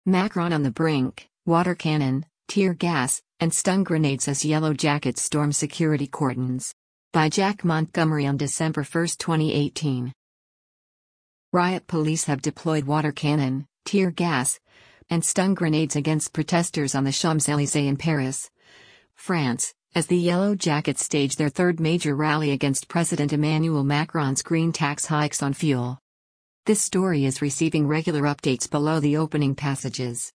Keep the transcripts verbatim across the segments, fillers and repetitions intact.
Macron on the brink, water cannon, tear gas, and stun grenades as Yellow Jackets storm security cordons. By Jack Montgomery on December first, twenty eighteen. Riot police have deployed water cannon, tear gas, and stun grenades against protesters on the Champs-Élysées in Paris, France, as the Yellow Jackets stage their third major rally against President Emmanuel Macron's green tax hikes on fuel. This story is receiving regular updates below the opening passages.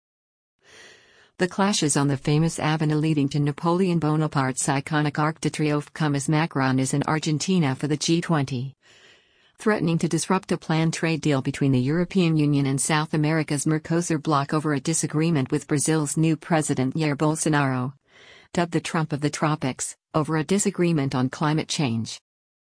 The clashes on the famous avenue leading to Napoleon Bonaparte's iconic Arc de Triomphe come as Macron is in Argentina for the G twenty, threatening to disrupt a planned trade deal between the European Union and South America's Mercosur bloc over a disagreement with Brazil's new president Jair Bolsonaro, dubbed the Trump of the tropics, over a disagreement on climate change.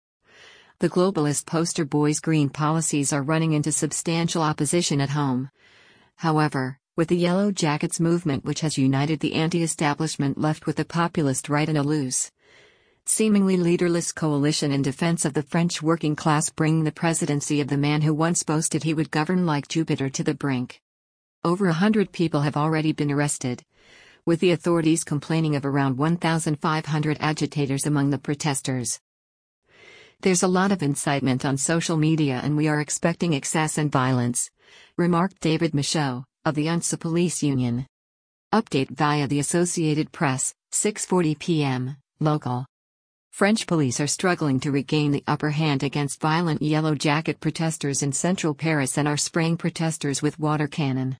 The globalist poster boy's green policies are running into substantial opposition at home. However, with the Yellow Jackets movement, which has united the anti-establishment left with the populist right in a loose, seemingly leaderless coalition in defense of the French working class, bringing the presidency of the man who once boasted he would govern like Jupiter to the brink. Over a hundred people have already been arrested, with the authorities complaining of around one thousand five hundred agitators among the protesters. There's a lot of incitement on social media and we are expecting excess and violence, remarked David Michaud, of the U N S A Police Union. Update via the Associated Press, six forty p m, local. French police are struggling to regain the upper hand against violent Yellow Jacket protesters in central Paris and are spraying protesters with water cannon.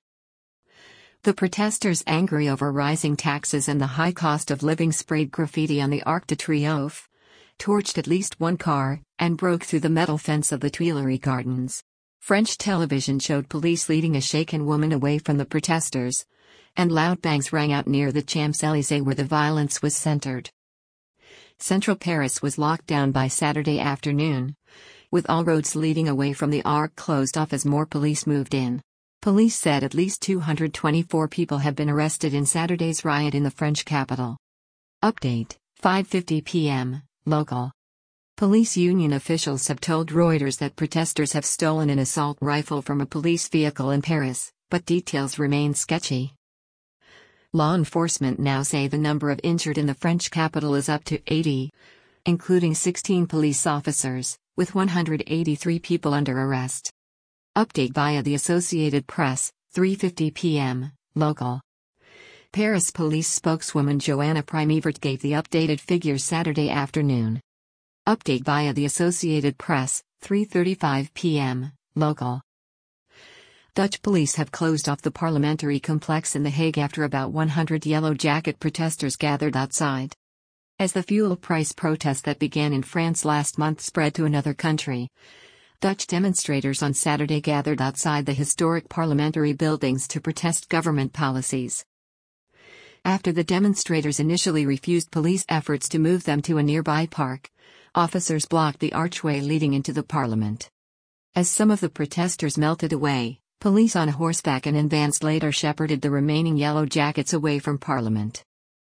The protesters, angry over rising taxes and the high cost of living, sprayed graffiti on the Arc de Triomphe, torched at least one car, and broke through the metal fence of the Tuileries Gardens. French television showed police leading a shaken woman away from the protesters, and loud bangs rang out near the Champs-Élysées where the violence was centered. Central Paris was locked down by Saturday afternoon, with all roads leading away from the Arc closed off as more police moved in. Police said at least two hundred twenty-four people have been arrested in Saturday's riot in the French capital. Update, five fifty p m, local. Police union officials have told Reuters that protesters have stolen an assault rifle from a police vehicle in Paris, but details remain sketchy. Law enforcement now say the number of injured in the French capital is up to eighty, including sixteen police officers, with one hundred eighty-three people under arrest. Update via the Associated Press, three fifty p m, local. Paris police spokeswoman Joanna Primevert gave the updated figures Saturday afternoon. Update via the Associated Press, three thirty-five p m, local. Dutch police have closed off the parliamentary complex in The Hague after about one hundred Yellow Jacket protesters gathered outside. As the fuel price protest that began in France last month spread to another country, Dutch demonstrators on Saturday gathered outside the historic parliamentary buildings to protest government policies. After the demonstrators initially refused police efforts to move them to a nearby park, officers blocked the archway leading into the parliament. As some of the protesters melted away, police on horseback and in vans later shepherded the remaining Yellow Jackets away from parliament.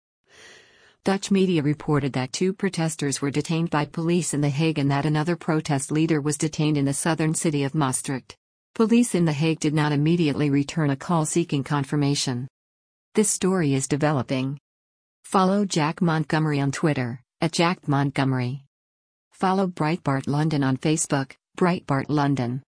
Dutch media reported that two protesters were detained by police in The Hague and that another protest leader was detained in the southern city of Maastricht. Police in The Hague did not immediately return a call seeking confirmation. This story is developing. Follow Jack Montgomery on Twitter, at Jack Montgomery. Follow Breitbart London on Facebook, Breitbart London.